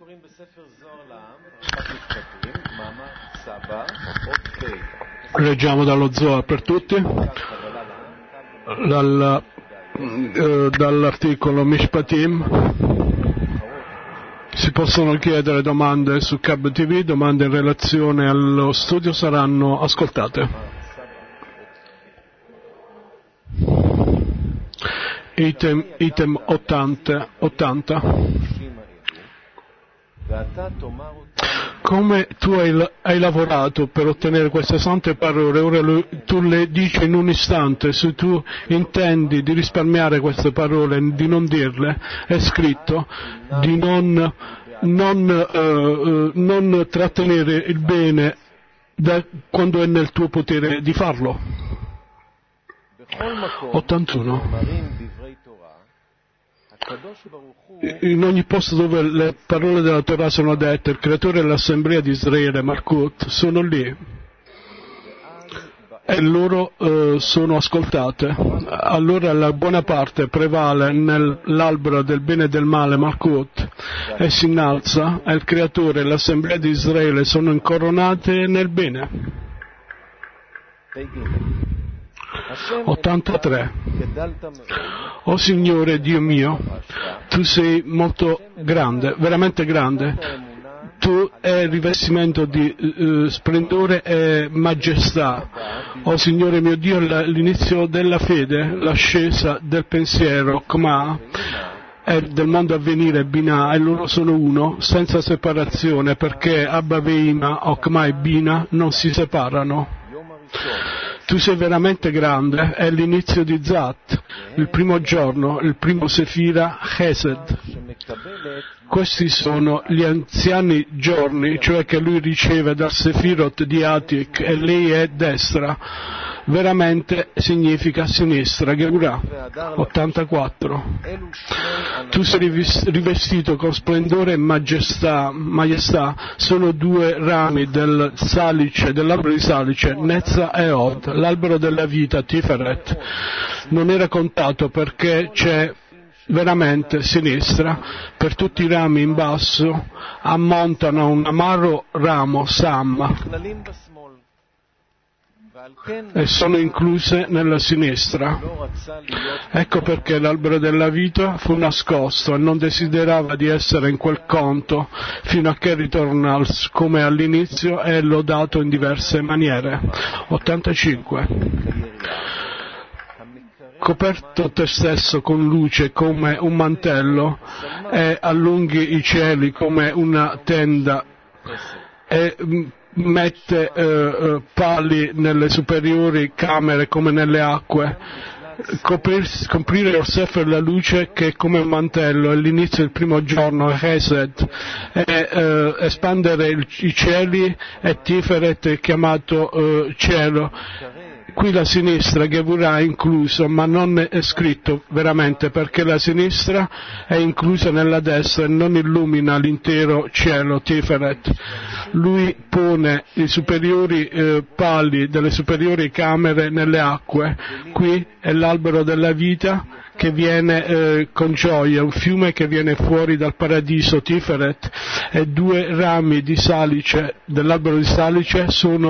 Leggiamo dallo Zohar per tutti, dall'articolo Mishpatim. Si possono chiedere domande su Cab TV, domande in relazione allo studio saranno ascoltate. Item 80. Come tu hai lavorato per ottenere queste sante parole, ora tu le dici in un istante. Se tu intendi di risparmiare queste parole, di non dirle, è scritto di non trattenere il bene quando è nel tuo potere di farlo. 81. In ogni posto dove le parole della Torah sono dette, il creatore dell'assemblea di Israele, Malkut, sono lì e loro sono ascoltate. Allora la buona parte prevale nell'albero del bene e del male, Malkut, e si innalza, e il creatore e l'assemblea di Israele sono incoronate nel bene. 83. O Signore Dio mio, tu sei molto grande, veramente grande. Tu hai rivestimento di splendore e maestà. O Signore mio Dio, l'inizio della fede, l'ascesa del pensiero, Kma, e del mondo a venire, Binah, e loro sono uno, senza separazione, perché Abba Veima, Okma e Bina non si separano. Tu sei veramente grande, è l'inizio di Zat, il primo giorno, il primo Sefira, Chesed. Questi sono gli anziani giorni, cioè che lui riceve dal Sefirot di Atik e lei è destra. Veramente significa sinistra, Geburah. 84. Tu sei rivestito con splendore e maestà, sono due rami del salice, dell'albero di salice, Nezza e Od, l'albero della vita, Tiferet. Non era contato perché c'è veramente sinistra, per tutti i rami in basso ammontano un amaro ramo, Sam, e sono incluse nella sinistra. Ecco perché l'albero della vita fu nascosto e non desiderava di essere in quel conto fino a che ritorna come all'inizio e è lodato in diverse maniere. 85. Coperto te stesso con luce come un mantello e allunghi i cieli come una tenda e mette pali nelle superiori camere come nelle acque. Coprire Yosef la luce che è come un mantello, è l'inizio del primo giorno, Chesed, e espandere i cieli, e Tiferet è chiamato cielo. Qui la sinistra, Geburah, è incluso, ma non è scritto veramente, perché la sinistra è inclusa nella destra e non illumina l'intero cielo, Tiferet. Lui pone i superiori pali delle superiori camere nelle acque. Qui è l'albero della vita che viene con gioia, un fiume che viene fuori dal paradiso, Tiferet, e due rami di salice, dell'albero di salice,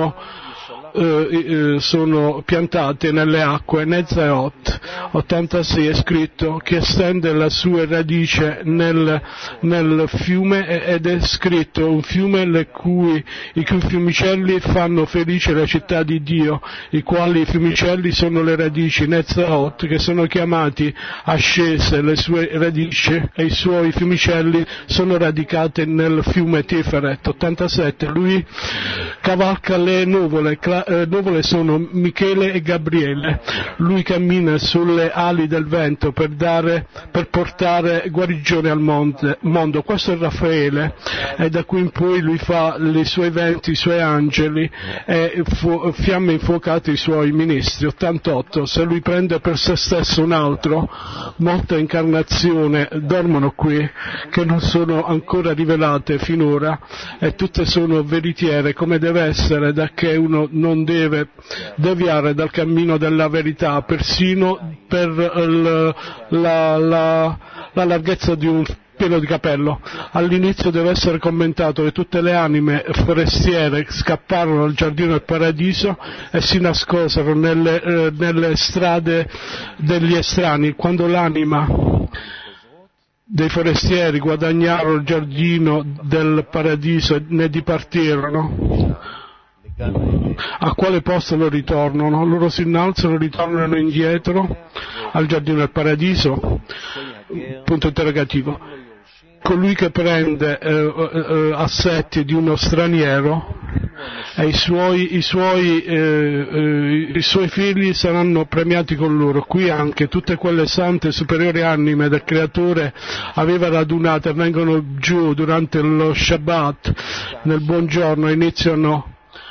sono piantate nelle acque, Nezaot. 86 è scritto che estende la sua radice nel fiume, ed è scritto un fiume i cui fiumicelli fanno felice la città di Dio, i quali fiumicelli sono le radici, Nezaot, che sono chiamati ascese le sue radici, e i suoi fiumicelli sono radicati nel fiume Tiferet. 87 lui cavalca le nuvole sono Michele e Gabriele, lui cammina sulle ali del vento per portare guarigione al mondo. Questo è Raffaele, e da qui in poi lui fa i suoi venti, i suoi angeli e fiamme infuocate i suoi ministri. 88 se lui prende per se stesso un altro, molte incarnazioni dormono qui che non sono ancora rivelate finora, e tutte sono veritiere come deve essere, da che uno non deve deviare dal cammino della verità, persino per la larghezza di un pieno di capello. All'inizio deve essere commentato che tutte le anime forestiere scapparono dal giardino del paradiso e si nascosero nelle strade degli estranei. Quando l'anima dei forestieri guadagnarono il giardino del paradiso e ne dipartirono, a quale posto lo ritornano? Loro si innalzano, ritornano indietro al giardino del paradiso? Punto interrogativo. Colui che prende assetti di uno straniero e i suoi figli saranno premiati con loro. Qui anche tutte quelle sante superiori anime del Creatore aveva radunate e vengono giù durante lo Shabbat, nel buongiorno, iniziano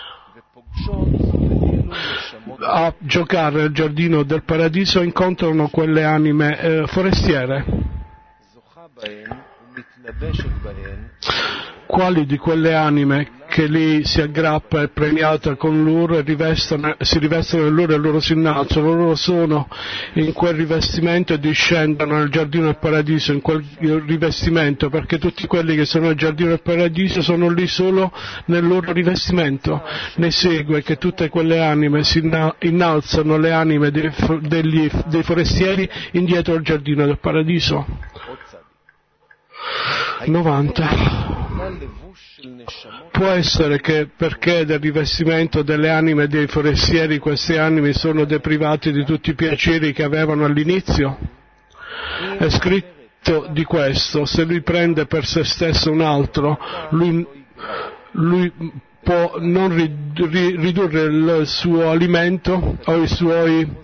a giocare nel giardino del paradiso e incontrano quelle anime forestiere. Quali di quelle anime che lì si aggrappa è premiata con loro e si rivestono in loro e loro si innalzano? Loro sono in quel rivestimento e discendono nel giardino del paradiso in quel rivestimento, perché tutti quelli che sono nel giardino del paradiso sono lì solo nel loro rivestimento. Ne segue che tutte quelle anime si innalzano, le anime dei forestieri, indietro al giardino del paradiso. 90. Può essere che perché del rivestimento delle anime dei forestieri queste anime sono deprivate di tutti i piaceri che avevano all'inizio? È scritto di questo: se lui prende per se stesso un altro, lui può non ridurre il suo alimento o i suoi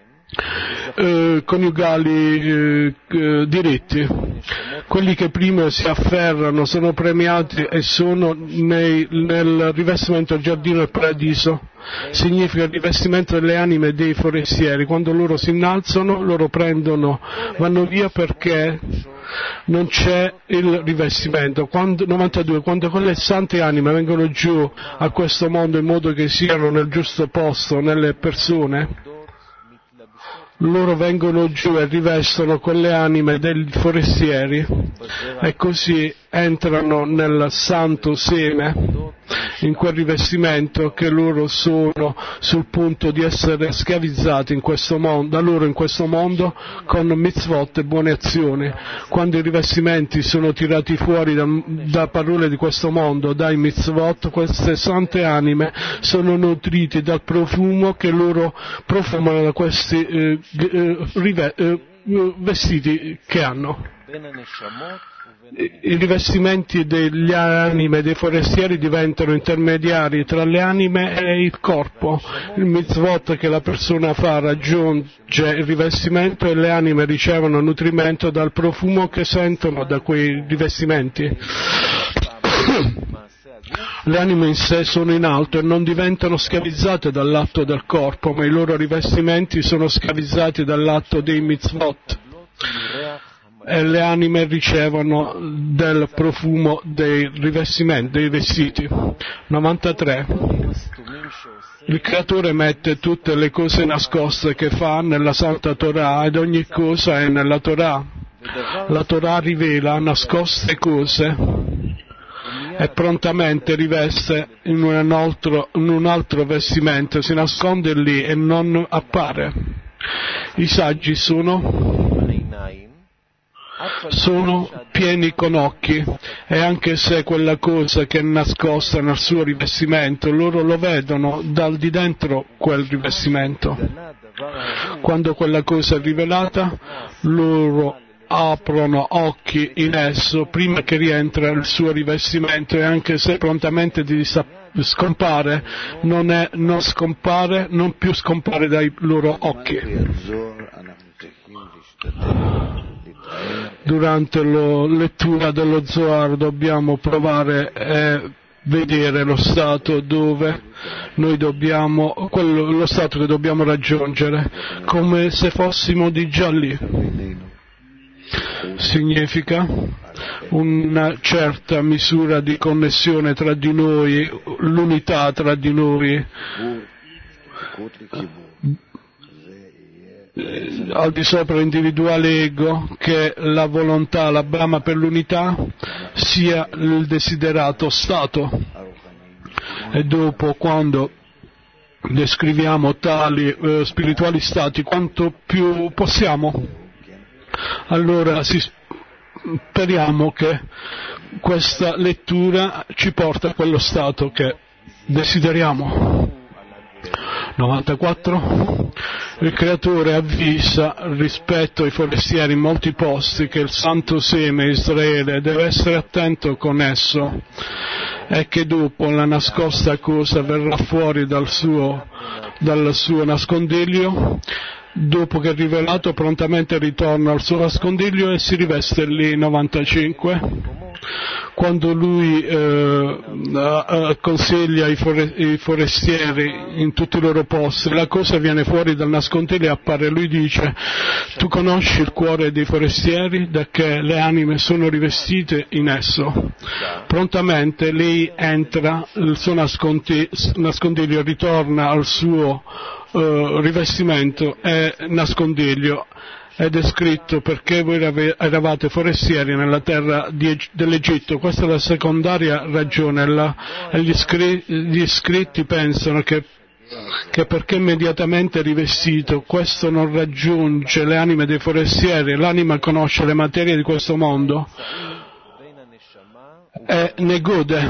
coniugali diritti. Quelli che prima si afferrano sono premiati e sono nel rivestimento del giardino del paradiso. Significa il rivestimento delle anime dei forestieri. Quando loro si innalzano, loro vanno via perché non c'è il rivestimento. 92. Quando quelle sante anime vengono giù a questo mondo in modo che siano nel giusto posto nelle persone, loro vengono giù e rivestono quelle anime dei forestieri e così entrano nel santo seme, in quel rivestimento che loro sono sul punto di essere schiavizzati in questo mondo, da loro in questo mondo con mitzvot e buone azioni. Quando i rivestimenti sono tirati fuori da parole di questo mondo, dai mitzvot, queste sante anime sono nutriti dal profumo che loro profumano da questi vestiti che hanno. I rivestimenti degli anime dei forestieri diventano intermediari tra le anime e il corpo. Il mitzvot che la persona fa raggiunge il rivestimento e le anime ricevono nutrimento dal profumo che sentono da quei rivestimenti. Le anime in sé sono in alto e non diventano schiavizzate dall'atto del corpo, ma i loro rivestimenti sono schiavizzati dall'atto dei mitzvot. E le anime ricevono del profumo dei rivestimenti, dei vestiti. 93. Il Creatore mette tutte le cose nascoste che fa nella Santa Torah ed ogni cosa è nella Torah. La Torah rivela nascoste cose e prontamente riveste in un altro vestimento, si nasconde lì e non appare. I saggi sono pieni con occhi e anche se quella cosa che è nascosta nel suo rivestimento, loro lo vedono dal di dentro quel rivestimento. Quando quella cosa è rivelata, loro aprono occhi in esso prima che rientra il suo rivestimento e anche se prontamente scompare, non più scompare dai loro occhi. Durante la lettura dello Zohar dobbiamo provare a vedere lo stato dove noi lo stato che dobbiamo raggiungere, come se fossimo di già lì. Significa una certa misura di connessione tra di noi, l'unità tra di noi. al di sopra l'individuale ego, che la volontà, la brama per l'unità, sia il desiderato stato. E dopo, quando descriviamo tali spirituali stati, quanto più possiamo, allora speriamo che questa lettura ci porta a quello stato che desideriamo. 94. Il Creatore avvisa rispetto ai forestieri in molti posti che il santo seme Israele deve essere attento con esso e che dopo la nascosta cosa verrà fuori dal suo nascondiglio. Dopo che è rivelato, prontamente ritorna al suo nascondiglio e si riveste lì. 95. Quando lui consiglia i forestieri in tutti i loro posti, la cosa viene fuori dal nascondiglio e appare. Lui dice: tu conosci il cuore dei forestieri, da che le anime sono rivestite in esso. Prontamente lei entra, il suo nascondiglio ritorna al suo rivestimento e nascondiglio, ed è scritto: perché voi eravate forestieri nella terra dell'Egitto. Questa è la secondaria ragione. Gli scritti pensano che perché immediatamente rivestito, questo non raggiunge le anime dei forestieri. L'anima conosce le materie di questo mondo e ne gode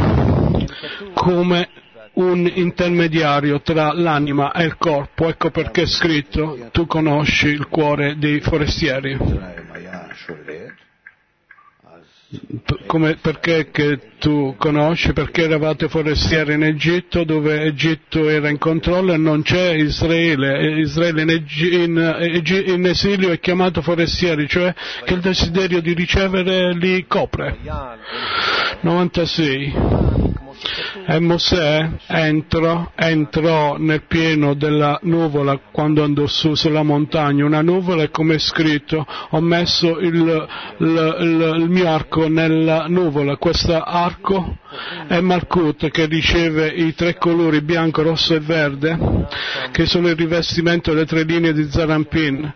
come un intermediario tra l'anima e il corpo. Ecco perché è scritto: tu conosci il cuore dei forestieri. Perché che tu conosci? Perché eravate forestieri in Egitto, dove Egitto era in controllo e non c'è Israele. Israele in esilio è chiamato forestieri, cioè che il desiderio di ricevere li copre. 96. E Mosè entrò nel pieno della nuvola quando andò su sulla montagna. Una nuvola, è come è scritto: ho messo il mio arco nella nuvola. Questo arco è Malkut, che riceve i tre colori bianco, rosso e verde, che sono il rivestimento delle tre linee di Zarampin.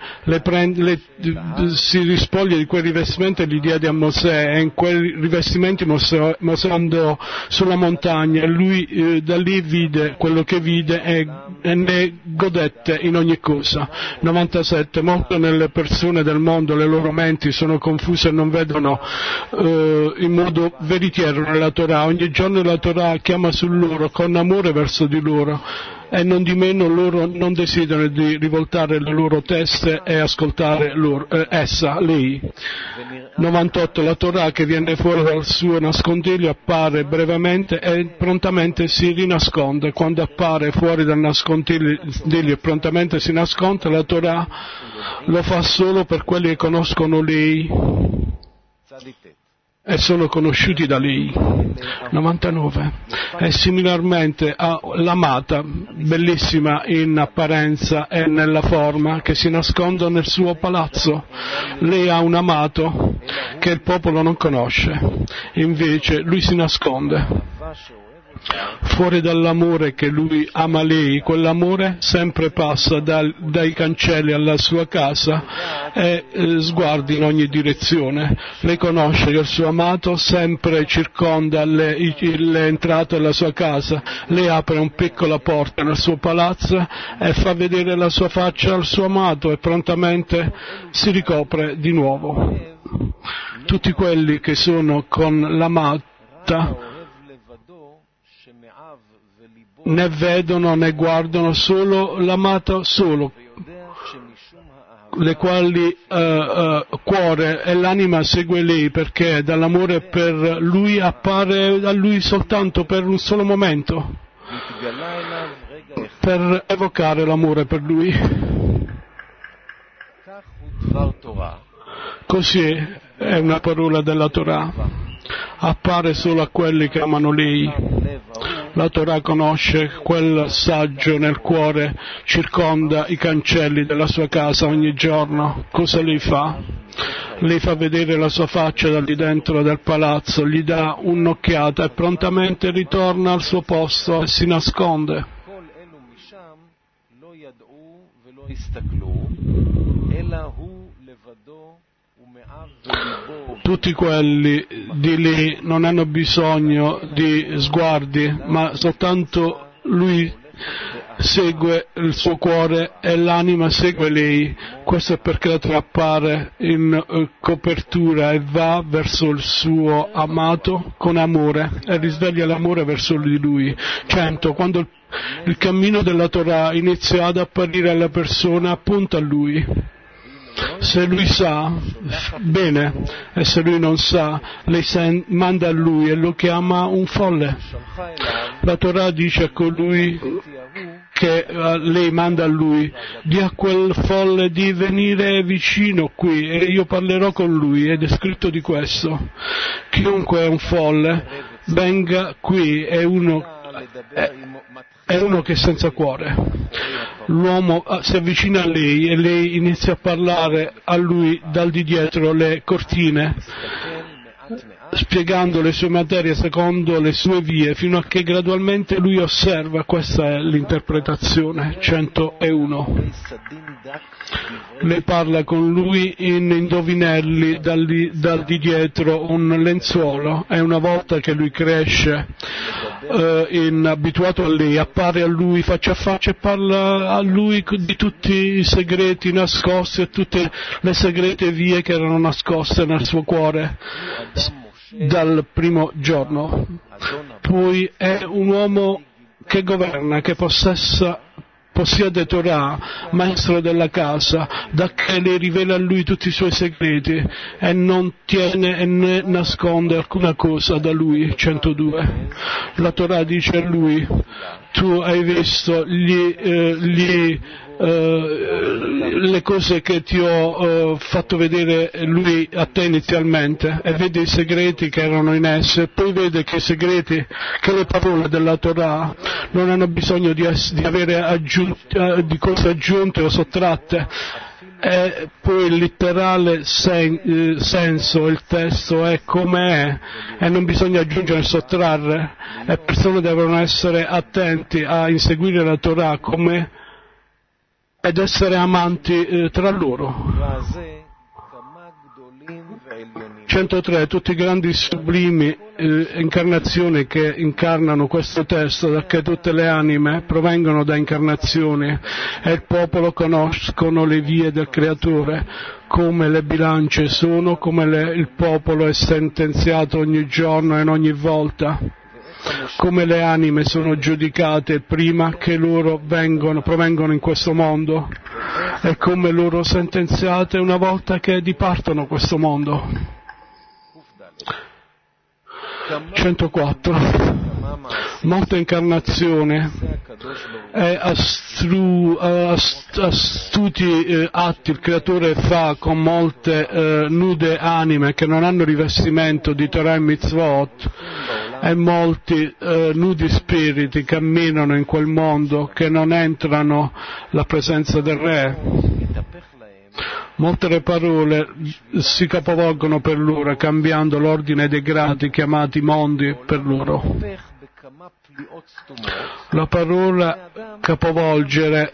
Si rispoglia di quel rivestimento e li diede a Mosè, e in quei rivestimenti Mosè andò sulla montagna, e lui da lì vide quello che vide e ne godette in ogni cosa. 97. Molte nelle persone del mondo, le loro menti sono confuse e non vedono in modo veritiero nella Torah. Ogni giorno la Torah chiama su loro con amore verso di loro, e non di meno loro non desiderano di rivoltare le loro teste e ascoltare lei. 98. La Torah che viene fuori dal suo nascondiglio appare brevemente e prontamente si rinasconde. Quando appare fuori dal nascondiglio e prontamente si nasconde, la Torah lo fa solo per quelli che conoscono lei e sono conosciuti da lei. 99. E similarmente all'amata, bellissima in apparenza e nella forma, che si nasconde nel suo palazzo. Lei ha un amato che il popolo non conosce, invece lui si nasconde. Fuori dall'amore che lui ama lei, quell'amore sempre passa dai cancelli alla sua casa e sguardi in ogni direzione. Lei conosce che il suo amato sempre circonda le entrate della sua casa. Lei apre una piccola porta nel suo palazzo e fa vedere la sua faccia al suo amato, e prontamente si ricopre di nuovo. Tutti quelli che sono con l'amata né vedono né guardano, solo l'amato solo, le quali cuore e l'anima segue lei, perché dall'amore per lui appare a lui soltanto per un solo momento, per evocare l'amore per lui. Così è una parola della Torah, appare solo a quelli che amano lei. La Torah conosce quel saggio nel cuore, circonda i cancelli della sua casa ogni giorno. Cosa lei fa? Lei fa vedere la sua faccia da lì dentro del palazzo, gli dà un'occhiata e prontamente ritorna al suo posto e si nasconde. Tutti quelli di lì non hanno bisogno di sguardi, ma soltanto lui segue il suo cuore e l'anima segue lei. Questo è perché la Torah appare in copertura e va verso il suo amato con amore e risveglia l'amore verso di lui. 100. Quando il cammino della Torah inizia ad apparire alla persona, appunta a lui. Se lui sa, bene, e se lui non sa, lei manda a lui e lo chiama un folle. La Torah dice a colui che lei manda a lui, di a quel folle di venire vicino qui e io parlerò con lui, ed è scritto di questo. Chiunque è un folle, venga qui, è uno che è senza cuore. L'uomo si avvicina a lei e lei inizia a parlare a lui dal di dietro le cortine, spiegando le sue materie secondo le sue vie, fino a che gradualmente lui osserva. Questa è l'interpretazione. 101. Lei parla con lui in indovinelli dal di dietro un lenzuolo, e una volta che lui cresce abituato a lei, appare a lui faccia a faccia e parla a lui di tutti i segreti nascosti e tutte le segrete vie che erano nascoste nel suo cuore dal primo giorno. Poi è un uomo che governa, che possiede Torah, maestro della casa, da che le rivela a lui tutti i suoi segreti e non tiene e ne nasconde alcuna cosa da lui. 102. La Torah dice a lui, tu hai visto le cose che ti ho fatto vedere lui a te inizialmente, e vede i segreti che erano in esse, e poi vede che i segreti, che le parole della Torah non hanno bisogno di avere di cose aggiunte o sottratte. E poi il letterale senso, il testo è come è e non bisogna aggiungere e sottrarre, e persone devono essere attenti a inseguire la Torah come ed essere amanti tra loro. 103. Tutti i grandi sublimi incarnazioni che incarnano questo testo, perché tutte le anime provengono da incarnazioni e il popolo conoscono le vie del Creatore, come le bilance sono, come il popolo è sentenziato ogni giorno e in ogni volta, come le anime sono giudicate prima che loro provengono in questo mondo, e come loro sentenziate una volta che dipartono questo mondo. 104. Molte incarnazioni e astuti atti il Creatore fa con molte nude anime che non hanno rivestimento di Torah e Mitzvot, e molti nudi spiriti camminano in quel mondo che non entrano la presenza del Re. Molte le parole si capovolgono per loro, cambiando l'ordine dei gradi chiamati mondi per loro. La parola capovolgere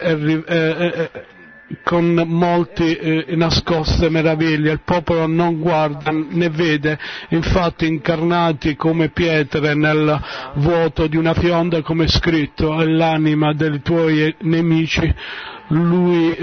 con molti nascoste meraviglie, il popolo non guarda né vede, infatti incarnati come pietre nel vuoto di una fionda, come è scritto, è l'anima dei tuoi nemici, lui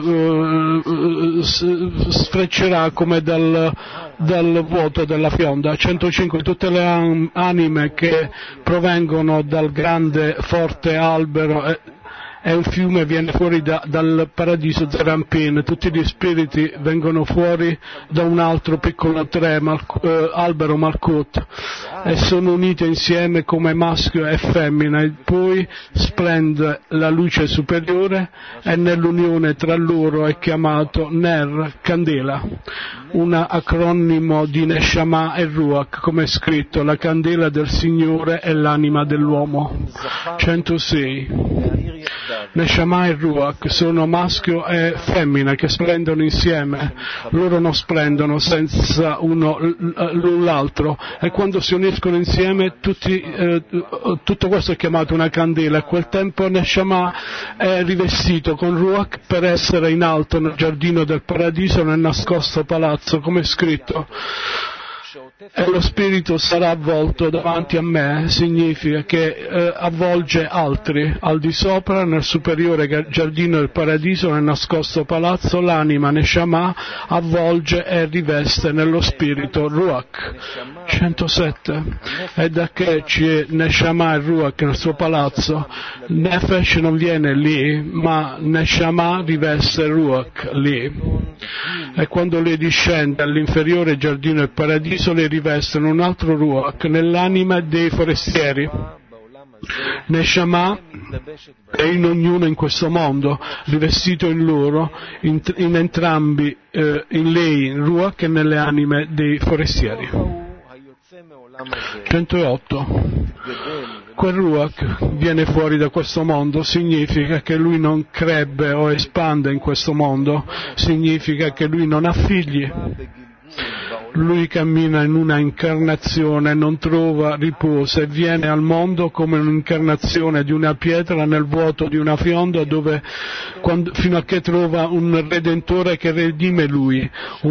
sfreccerà come dal vuoto della fionda. 105. Tutte le anime che provengono dal grande forte albero e un fiume viene fuori dal paradiso Zerampin, tutti gli spiriti vengono fuori da un altro piccolo albero Malkut, e sono uniti insieme come maschio e femmina, e poi splende la luce superiore, e nell'unione tra loro è chiamato Ner, candela, un acronimo di Neshama e Ruach, come è scritto, la candela del Signore è l'anima dell'uomo. 106. Neshama e Ruach sono maschio e femmina che splendono insieme, loro non splendono senza uno l'un l'altro, e quando si uniscono insieme tutto questo è chiamato una candela. A quel tempo Neshama è rivestito con Ruach per essere in alto nel giardino del paradiso, nel nascosto palazzo, come è scritto. E lo spirito sarà avvolto davanti a me, significa che avvolge altri, al di sopra, nel superiore giardino del paradiso, nel nascosto palazzo, l'anima Neshama avvolge e riveste nello spirito Ruach. 107. E da che c'è Neshama e Ruach nel suo palazzo, Nefesh non viene lì, ma Neshama riveste Ruach lì. E quando lei discende all'inferiore giardino del paradiso, le rivestono un altro Ruach nell'anima dei forestieri. Neshama è in ognuno in questo mondo, rivestito in loro, in entrambi, in lei, in Ruach, e nelle anime dei forestieri. 108. Quel Ruach viene fuori da questo mondo, significa che lui non crebbe o espande in questo mondo, significa che lui non ha figli. Lui cammina in una incarnazione, non trova riposo e viene al mondo come un'incarnazione di una pietra nel vuoto di una fionda, fino a che trova un Redentore che redime lui,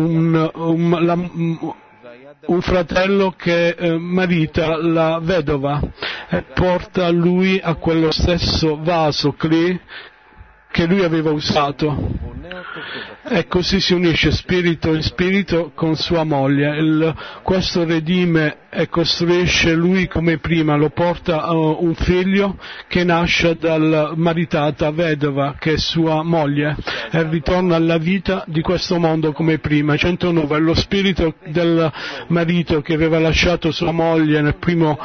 un fratello che marita la vedova e porta lui a quello stesso vaso Kli che lui aveva usato, e così si unisce spirito in spirito con sua moglie. Questo redime e costruisce lui come prima, lo porta a un figlio che nasce dalla maritata vedova che è sua moglie, e ritorna alla vita di questo mondo come prima. 109. È lo spirito del marito che aveva lasciato sua moglie nel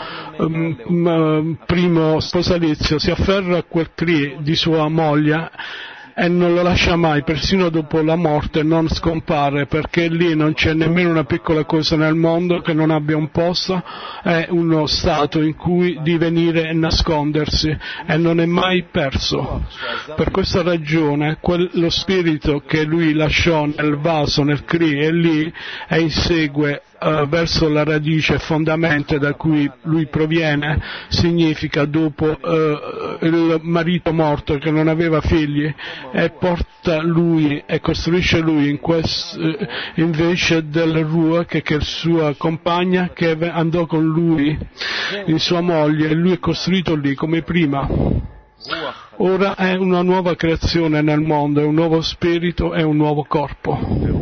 primo sposalizio, si afferra a quel Kli di sua moglie e non lo lascia mai, persino dopo la morte non scompare, perché lì non c'è nemmeno una piccola cosa nel mondo che non abbia un posto, è uno stato in cui divenire e nascondersi, e non è mai perso. Per questa ragione lo spirito che lui lasciò nel vaso, nel Kli, è lì e insegue verso la radice fondamento da cui lui proviene, significa dopo il marito morto che non aveva figli, e porta lui e costruisce lui invece del Ruach, che è sua compagna, che andò con lui in sua moglie, e lui è costruito lì come prima. Ora è una nuova creazione nel mondo, è un nuovo spirito e un nuovo corpo.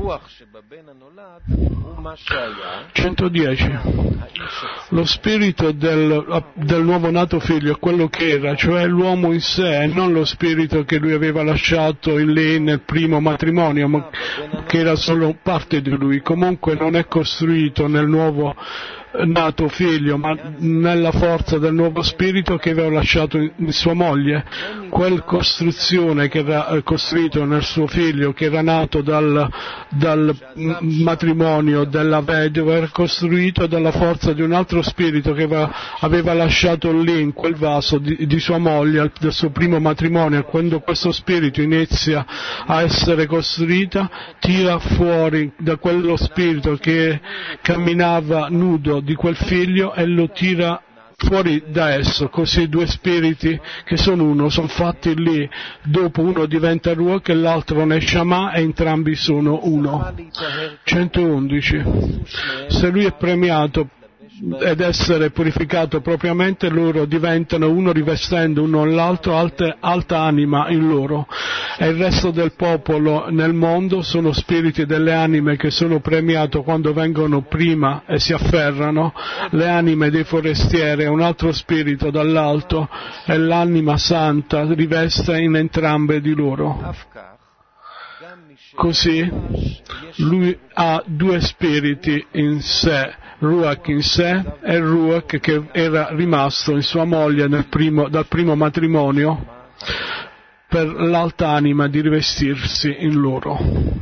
110. Lo spirito del nuovo nato figlio è quello che era, cioè l'uomo in sé, e non lo spirito che lui aveva lasciato in lei nel primo matrimonio, ma che era solo parte di lui. Comunque non è costruito nel nuovo nato figlio, ma nella forza del nuovo spirito che aveva lasciato in sua moglie. Quella costruzione che era costruito nel suo figlio, che era nato dal matrimonio della vedova, era costruito dalla forza di un altro spirito che aveva lasciato lì in quel vaso di sua moglie del suo primo matrimonio. Quando questo spirito inizia a essere costruito, tira fuori da quello spirito che camminava nudo di quel figlio e lo tira fuori da esso, così due spiriti che sono uno, sono fatti lì, dopo uno diventa Ruach e l'altro Neshama, e entrambi sono uno. 111. Se lui è premiato ed essere purificato propriamente, loro diventano uno rivestendo uno l'altro alta anima in loro, e il resto del popolo nel mondo sono spiriti delle anime che sono premiate quando vengono prima e si afferrano. Le anime dei forestieri è un altro spirito dall'alto, e l'anima santa riveste in entrambe di loro. Così lui ha due spiriti in sé, Ruach in sé e Ruach che era rimasto in sua moglie dal primo matrimonio, per l'alta anima di rivestirsi in loro.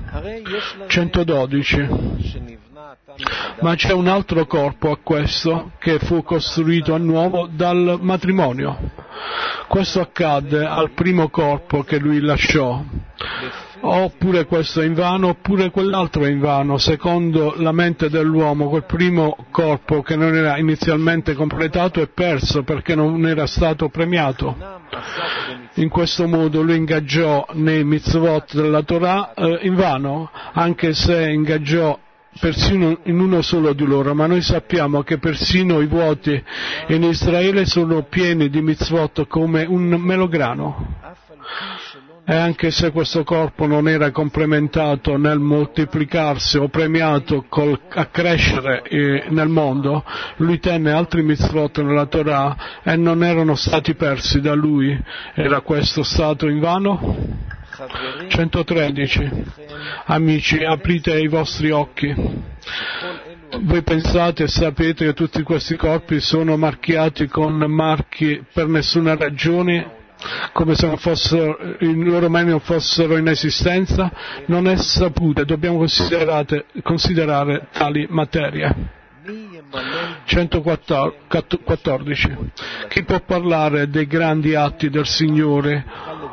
112. Ma c'è un altro corpo a questo che fu costruito a nuovo dal matrimonio. Questo accadde al primo corpo che lui lasciò. Oppure questo è invano, oppure quell'altro è invano, secondo la mente dell'uomo. Quel primo corpo che non era inizialmente completato è perso perché non era stato premiato. In questo modo lui ingaggiò nei mitzvot della Torah invano, anche se ingaggiò persino in uno solo di loro, ma noi sappiamo che persino i vuoti in Israele sono pieni di mitzvot come un melograno. E anche se questo corpo non era complementato nel moltiplicarsi o premiato a crescere nel mondo, lui tenne altri mitzvot nella Torah e non erano stati persi da lui. Era questo stato invano? 113. Amici, aprite i vostri occhi. Voi pensate e sapete che tutti questi corpi sono marchiati con marchi per nessuna ragione, come se i loro mani non fossero in esistenza? Non è saputo, dobbiamo considerare tali materie. 114. Chi può parlare dei grandi atti del Signore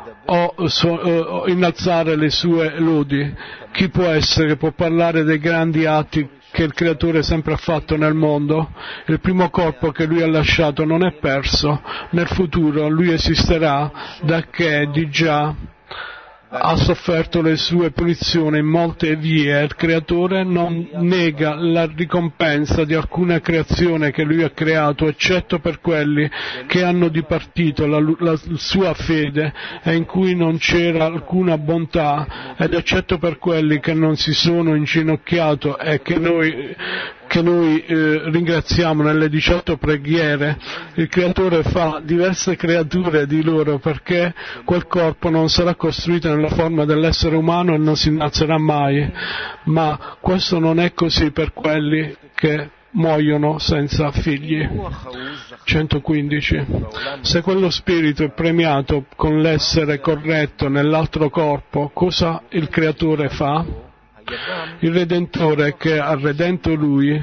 o innalzare le sue lodi? Chi può essere che può parlare dei grandi atti che il Creatore sempre ha fatto nel mondo? Il primo corpo che lui ha lasciato non è perso, nel futuro lui esisterà, da che di già ha sofferto le sue punizioni in molte vie. Il Creatore non nega la ricompensa di alcuna creazione che lui ha creato, eccetto per quelli che hanno dipartito la sua fede e in cui non c'era alcuna bontà, ed eccetto per quelli che non si sono inginocchiato e che noi ringraziamo nelle 18 preghiere. Il Creatore fa diverse creature di loro perché quel corpo non sarà costruito nella forma dell'essere umano e non si innalzerà mai, ma questo non è così per quelli che muoiono senza figli. 115. Se quello spirito è premiato con l'essere corretto nell'altro corpo, cosa il Creatore fa? Il Redentore che ha redento lui,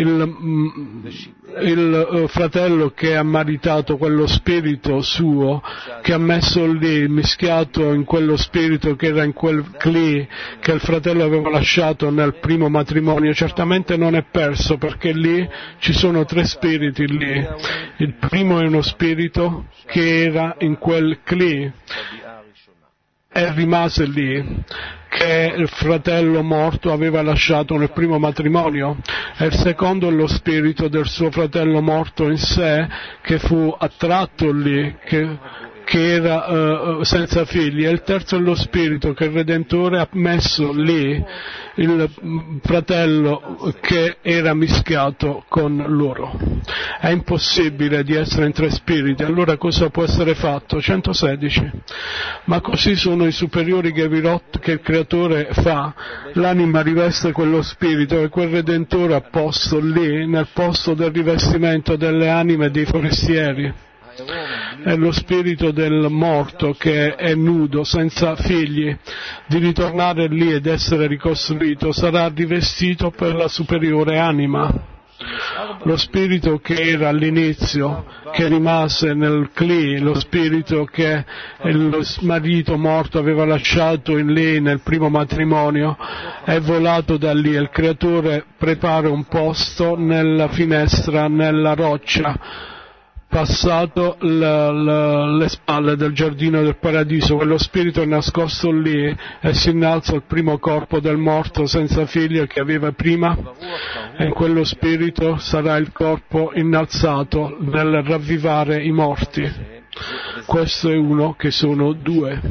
il fratello che ha maritato quello spirito suo, che ha messo lì, mischiato in quello spirito che era in quel cli che il fratello aveva lasciato nel primo matrimonio, certamente non è perso, perché lì ci sono 3 spiriti lì. Il primo è uno spirito che era in quel cli e rimase lì, che il fratello morto aveva lasciato nel primo matrimonio, e il secondo è lo spirito del suo fratello morto in sé, che fu attratto lì, che era senza figli, e il terzo è lo spirito che il Redentore ha messo lì, il fratello che era mischiato con loro. È impossibile di essere in 3 spiriti, allora cosa può essere fatto? 116. Ma così sono i superiori Gevirot che il Creatore fa. L'anima riveste quello spirito e quel Redentore ha posto lì, nel posto del rivestimento delle anime dei forestieri. È lo spirito del morto che è nudo, senza figli, di ritornare lì ed essere ricostruito, sarà rivestito per la superiore anima. Lo spirito che era all'inizio, che rimase nel cli, lo spirito che il marito morto aveva lasciato in lei nel primo matrimonio, è volato da lì, e il Creatore prepara un posto nella finestra, nella roccia, passato le spalle del giardino del paradiso. Quello spirito è nascosto lì e si innalza al primo corpo del morto senza figlio che aveva prima, e in quello spirito sarà il corpo innalzato nel ravvivare i morti. Questo è uno che sono 2.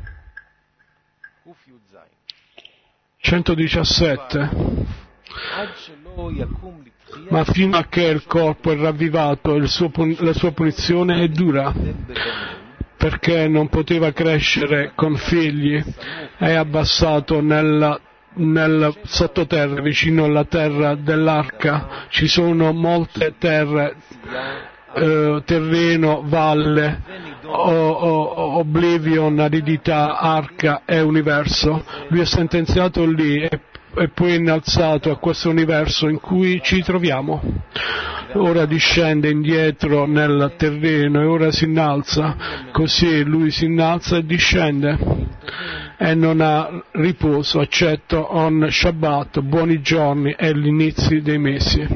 117. Ma fino a che il corpo è ravvivato, la sua punizione è dura, perché non poteva crescere con figli, è abbassato nel sottoterra, vicino alla terra dell'arca. Ci sono molte terre, terreno, valle, oblivion, aridità, arca e universo. Lui è sentenziato lì e poi innalzato a questo universo in cui ci troviamo. ora discende indietro nel terreno e ora si innalza, così lui si innalza e discende e non ha riposo eccetto on Shabbat, buoni giorni e l'inizio dei mesi.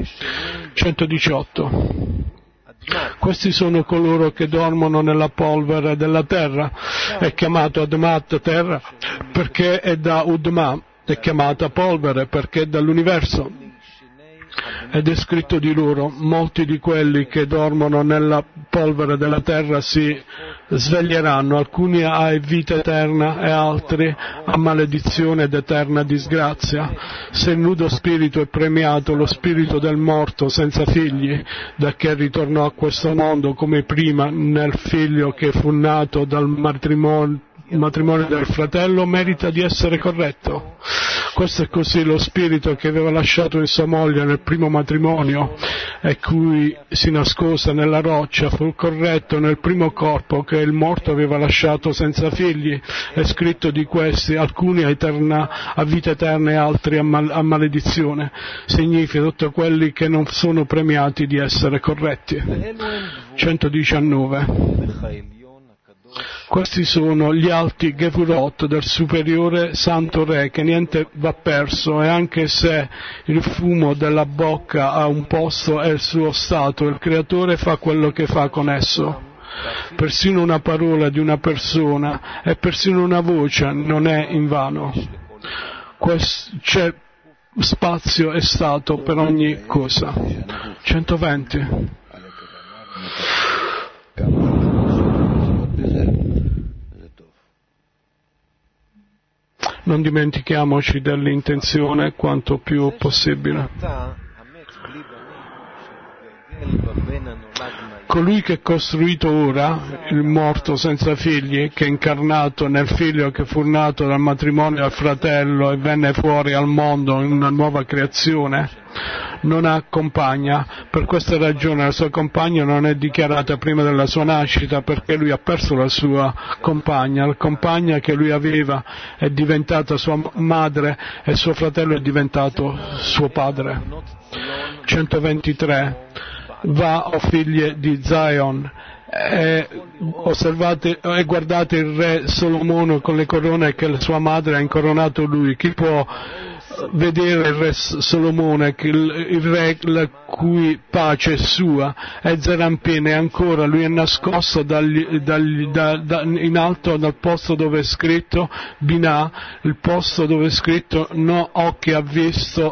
118. Questi sono coloro che dormono nella polvere della terra, è chiamato Admat terra perché è da Udma, è chiamata polvere perché è dall'universo. Ed è scritto di loro, molti di quelli che dormono nella polvere della terra si sveglieranno, alcuni a vita eterna e altri a maledizione ed eterna disgrazia. Se il nudo spirito è premiato, lo spirito del morto senza figli, da che ritornò a questo mondo come prima nel figlio che fu nato dal matrimonio del fratello, merita di essere corretto. Questo è così lo spirito che aveva lasciato in sua moglie nel primo matrimonio e cui si nascose nella roccia fu corretto nel primo corpo che il morto aveva lasciato senza figli. È scritto di questi, alcuni a vita eterna e altri a maledizione. Significa tutti quelli che non sono premiati di essere corretti. 119. Questi sono gli alti Gevurot del superiore santo re, che niente va perso, e anche se il fumo della bocca ha un posto e il suo stato, il creatore fa quello che fa con esso. Persino una parola di una persona e persino una voce non è invano. C'è spazio e stato per ogni cosa. 120. Non dimentichiamoci dell'intenzione quanto più possibile. Colui che è costruito ora, il morto senza figli, che è incarnato nel figlio che fu nato dal matrimonio del fratello e venne fuori al mondo in una nuova creazione, non ha compagna. Per questa ragione la sua compagna non è dichiarata prima della sua nascita, perché lui ha perso la sua compagna. La compagna che lui aveva è diventata sua madre e suo fratello è diventato suo padre. 123. Va, o figlie di Zion, e guardate il re Solomone con le corone che la sua madre ha incoronato lui. Chi può vedere il re Solomone, il re la cui pace è sua, è Zerampin, e ancora lui è nascosto in alto dal posto dove è scritto Binah, il posto dove è scritto no occhi ha visto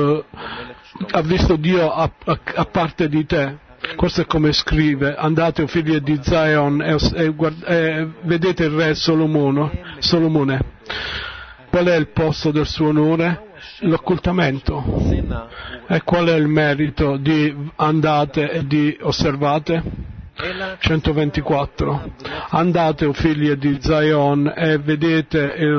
Dio a parte di te. Questo è come scrive: andate o figli di Zion e vedete il re Solomone. Qual è il posto del suo onore? L'occultamento. E qual è il merito di andate e di osservate? 124. Andate o figli di Zion e vedete il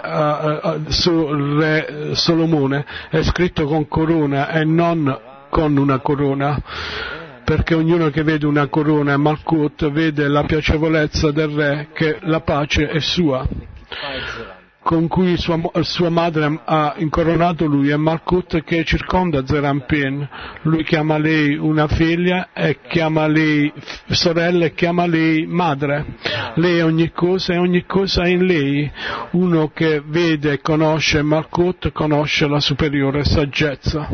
re Solomone, è scritto con corona e non con una corona, perché ognuno che vede una corona e Malkut vede la piacevolezza del re, che la pace è sua, con cui sua madre ha incoronato lui, e Malkut che circonda Zerampin. Lui chiama lei una figlia e chiama lei sorella e chiama lei madre. Lei è ogni cosa e ogni cosa è in lei. Uno che vede e conosce Malkut conosce la superiore saggezza.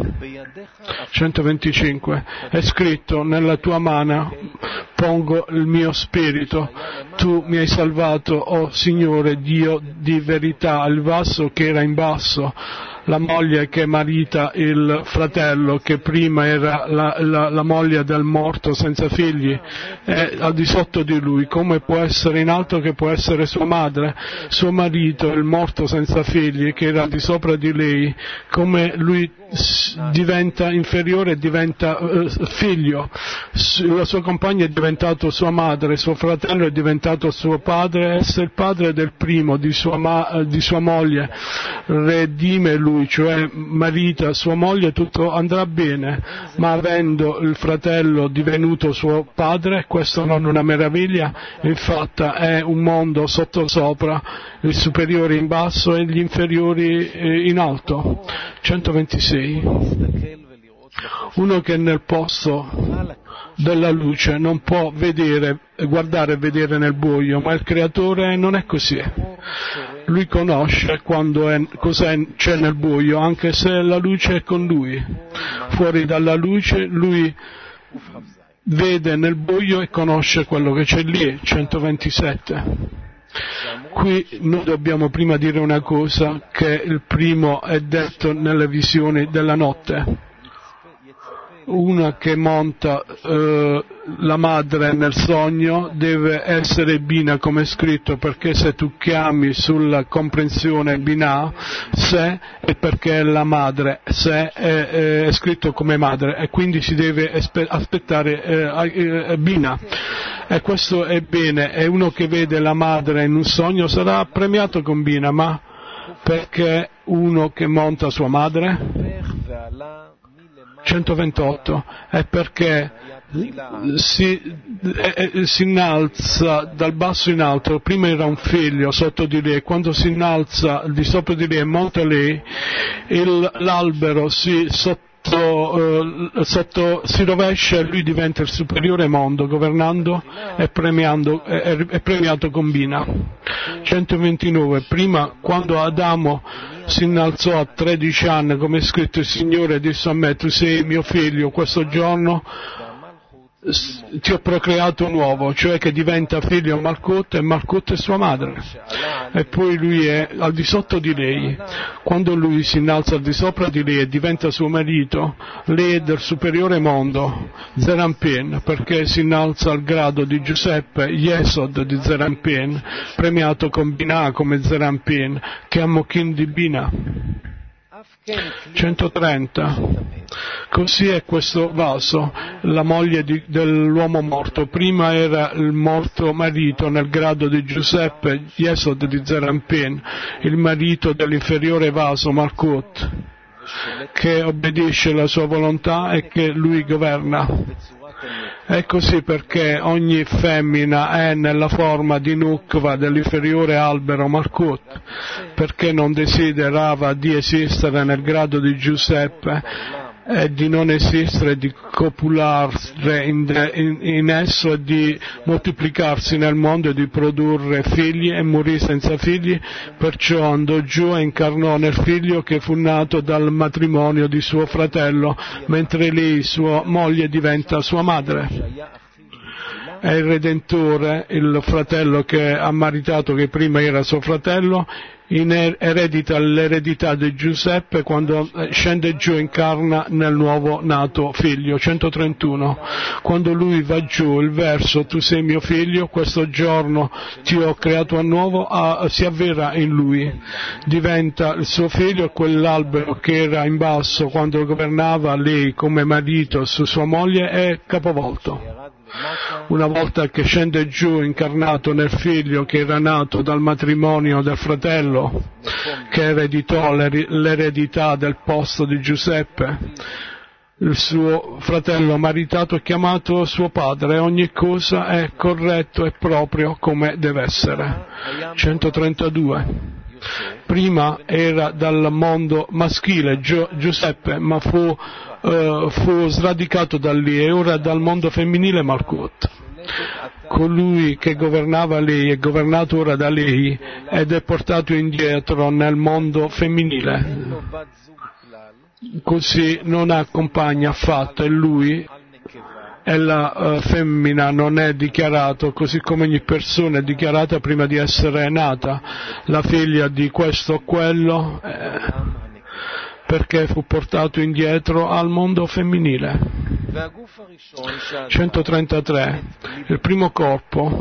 125. È scritto: nella tua mano pongo il mio spirito, tu mi hai salvato, o Signore Dio di verità. Il vaso che era in basso, la moglie che marita il fratello, che prima era la moglie del morto senza figli, è al di sotto di lui. Come può essere in alto che può essere sua madre? Suo marito, il morto senza figli, che era al di sopra di lei, come lui diventa inferiore e diventa figlio. La sua compagna è diventato sua madre, suo fratello è diventato suo padre. Essere il padre del primo di sua moglie redime lui, cioè marita sua moglie, tutto andrà bene. Ma avendo il fratello divenuto suo padre, questo non è una meraviglia? Infatti è un mondo sottosopra, il superiore in basso e gli inferiori in alto. 126. Uno che è nel posto della luce non può guardare e vedere nel buio, ma il Creatore non è così. Lui conosce cosa c'è nel buio, anche se la luce è con lui. Fuori dalla luce lui vede nel buio e conosce quello che c'è lì. 127. Qui noi dobbiamo prima dire una cosa, che il primo è detto nelle visioni della notte. Una che monta la madre nel sogno deve essere Bina, come è scritto, perché se tu chiami sulla comprensione Bina, se è perché è la madre, se è scritto come madre, e quindi si deve aspettare Bina. E questo è bene, e uno che vede la madre in un sogno sarà premiato con Bina, ma perché uno che monta sua madre? 128, è perché si innalza dal basso in alto. Prima era un figlio sotto di lei, quando si innalza di sopra di lei e monta lei, l'albero si rovescia e lui diventa il superiore mondo, governando e premiato con Bina. 129. Prima, quando Adamo si innalzò a 13 anni, come è scritto, il Signore disse a me: tu sei mio figlio, questo giorno ti ho procreato nuovo, cioè che diventa figlio Malkut, e Malkut è sua madre, e poi lui è al di sotto di lei. Quando lui si innalza al di sopra di lei e diventa suo marito, lei è del superiore mondo, Zerampin, perché si innalza al grado di Giuseppe, Yesod di Zerampin, premiato con Binah come Zerampin, che ha Mokin di Bina. 130. Così è questo vaso, la moglie dell'uomo morto. Prima era il morto marito nel grado di Giuseppe, Yesod di Zerampin, il marito dell'inferiore vaso, Malkut, che obbedisce alla sua volontà e che lui governa. È così perché ogni femmina è nella forma di Nukva dell'inferiore albero Malkut, perché non desiderava di esistere nel grado di Giuseppe e di non esistere, di copulare in esso e di moltiplicarsi nel mondo e di produrre figli e morì senza figli, perciò andò giù e incarnò nel figlio che fu nato dal matrimonio di suo fratello, mentre lei, sua moglie, diventa sua madre. È il Redentore, il fratello che ha maritato, che prima era suo fratello, eredita l'eredità di Giuseppe quando scende giù e incarna nel nuovo nato figlio. 131. Quando lui va giù, il verso tu sei mio figlio, questo giorno ti ho creato a nuovo, si avvera in lui, diventa il suo figlio, e quell'albero che era in basso quando governava lei come marito su sua moglie è capovolto. Una volta che scende giù incarnato nel figlio che era nato dal matrimonio del fratello, che ereditò l'eredità del posto di Giuseppe, il suo fratello maritato è chiamato suo padre, e ogni cosa è corretto e proprio come deve essere. 132. Prima era dal mondo maschile Giuseppe, ma fu sradicato da lì, e ora dal mondo femminile Malkut. Colui che governava lei è governato ora da lei ed è portato indietro nel mondo femminile. Così non accompagna affatto, e lui e la femmina non è dichiarato, così come ogni persona è dichiarata prima di essere nata, la figlia di questo o quello, perché fu portato indietro al mondo femminile. 133. Il primo corpo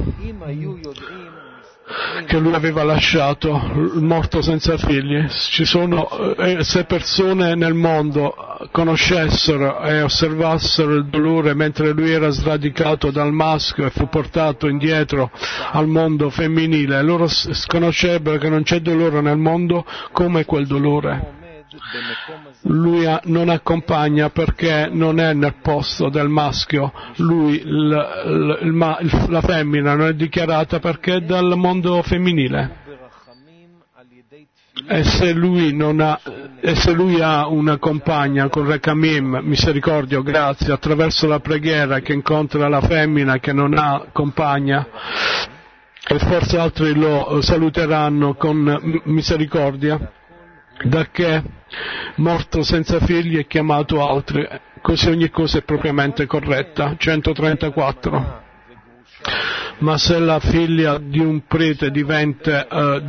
che lui aveva lasciato, morto senza figli. Ci sono, se persone nel mondo conoscessero e osservassero il dolore mentre lui era sradicato dal maschio e fu portato indietro al mondo femminile, loro sconoscerebbero che non c'è dolore nel mondo come quel dolore. Lui non accompagna perché non è nel posto del maschio, lui, la femmina non è dichiarata perché è dal mondo femminile. E se lui ha una compagna con Rechamim, misericordia, grazia, attraverso la preghiera che incontra la femmina che non ha compagna, e forse altri lo saluteranno con misericordia, dacché morto senza figli è chiamato altri, così ogni cosa è propriamente corretta. 134. Ma se la figlia di un prete diventa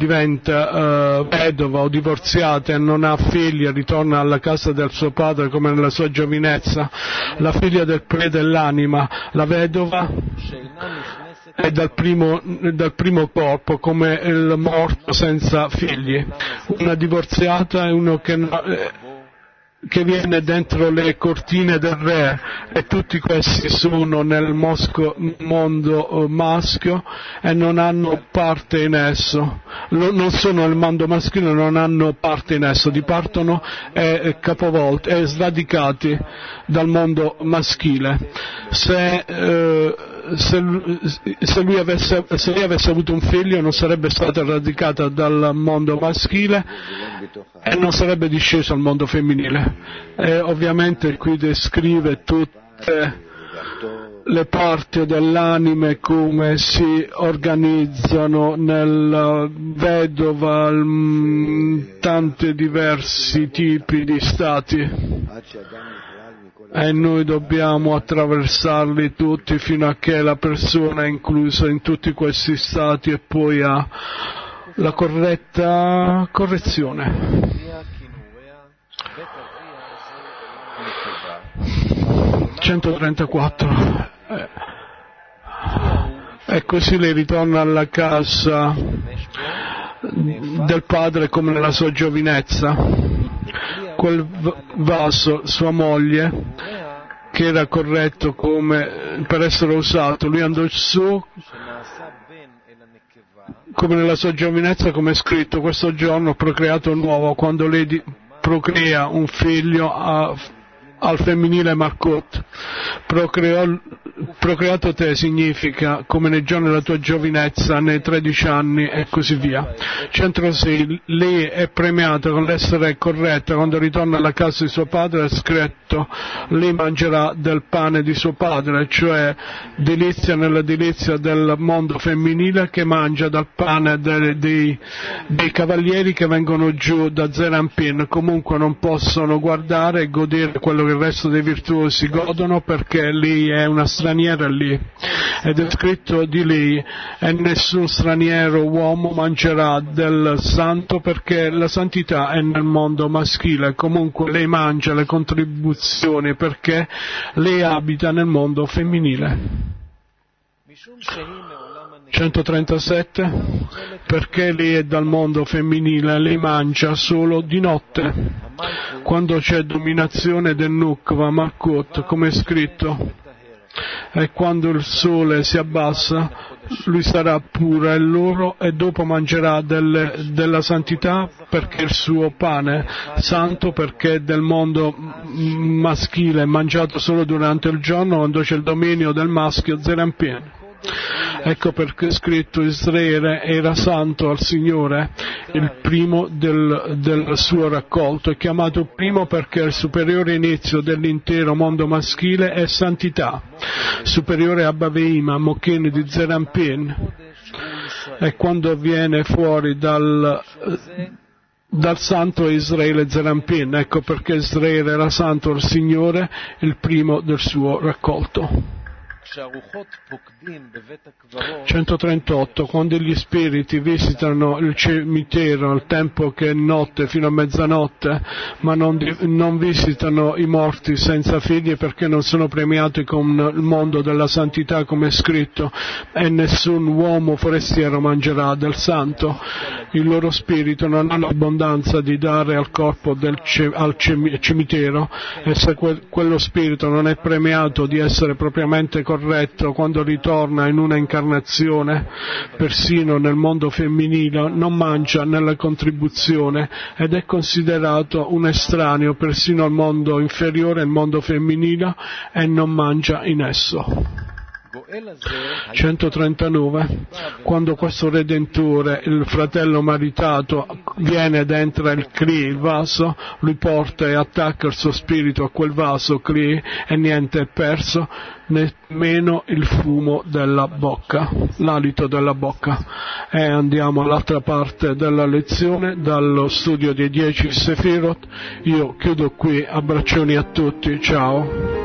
vedova o divorziata e non ha figli e ritorna alla casa del suo padre come nella sua giovinezza, la figlia del prete è l'anima, la vedova è dal primo corpo, come il morto senza figli. Una divorziata è uno che viene dentro le cortine del re, e tutti questi sono nel mondo maschio e non hanno parte in esso, non sono nel mondo maschile, non hanno parte in esso, dipartono e capovolti e sradicati dal mondo maschile. Se lei avesse avuto un figlio non sarebbe stata radicata dal mondo maschile e non sarebbe disceso al mondo femminile. E ovviamente qui descrive tutte le parti dell'anima, come si organizzano nella vedova, tanti diversi tipi di stati. E noi dobbiamo attraversarli tutti fino a che la persona è inclusa in tutti questi stati e poi ha la corretta correzione. 134. E così lei ritorna alla casa del padre come nella sua giovinezza. Quel vaso, sua moglie, che era corretto come per essere usato, lui andò su come nella sua giovinezza, come è scritto: questo giorno ho procreato un uomo. Quando lei procrea un figlio al femminile Malkut, procreato te significa come nei giorni della tua giovinezza, nei 13 anni e così via. 106. Lei è premiata con l'essere corretta quando ritorna alla casa di suo padre, è scritto: lei mangerà del pane di suo padre, cioè delizia nella delizia del mondo femminile, che mangia dal pane dei cavalieri che vengono giù da Zerampin. Comunque non possono guardare e godere quello che il resto dei virtuosi godono, perché lei è una straniera lì. Ed è scritto di lei: e nessun straniero uomo mangerà del santo, perché la santità è nel mondo maschile. Comunque lei mangia le contribuzioni perché lei abita nel mondo femminile. 137. Perché lei è dal mondo femminile, lei mangia solo di notte, quando c'è dominazione del Nukva Malkut, come è scritto: e quando il sole si abbassa lui sarà pura e loro, e dopo mangerà della santità, perché il suo pane santo, perché del mondo maschile è mangiato solo durante il giorno, quando c'è il dominio del maschio Zerampin. Ecco perché è scritto: Israele era santo al Signore, il primo del suo raccolto. È chiamato primo perché il superiore inizio dell'intero mondo maschile è santità, superiore a Baveima, Mokin di Zerampin. E quando viene fuori dal santo Israele Zerampin, ecco perché Israele era santo al Signore, il primo del suo raccolto. 138. Quando gli spiriti visitano il cimitero al tempo che è notte fino a mezzanotte, ma non visitano i morti senza figli, perché non sono premiati con il mondo della santità, come è scritto: e nessun uomo forestiero mangerà del santo. Il loro spirito non ha l'abbondanza di dare al corpo al cimitero, e se quello spirito non è premiato di essere propriamente corretto quando ritorna in una incarnazione, persino nel mondo femminile, non mangia nella contribuzione ed è considerato un estraneo persino al mondo inferiore, il mondo femminile, e non mangia in esso. 139. Quando questo Redentore, il fratello maritato, viene ed entra il Kli, il vaso, lui porta e attacca il suo spirito a quel vaso Kli e niente è perso, nemmeno il fumo della bocca, l'alito della bocca. E andiamo all'altra parte della lezione, dallo studio dei 10 Sefirot. Io chiudo qui, abbraccioni a tutti, ciao.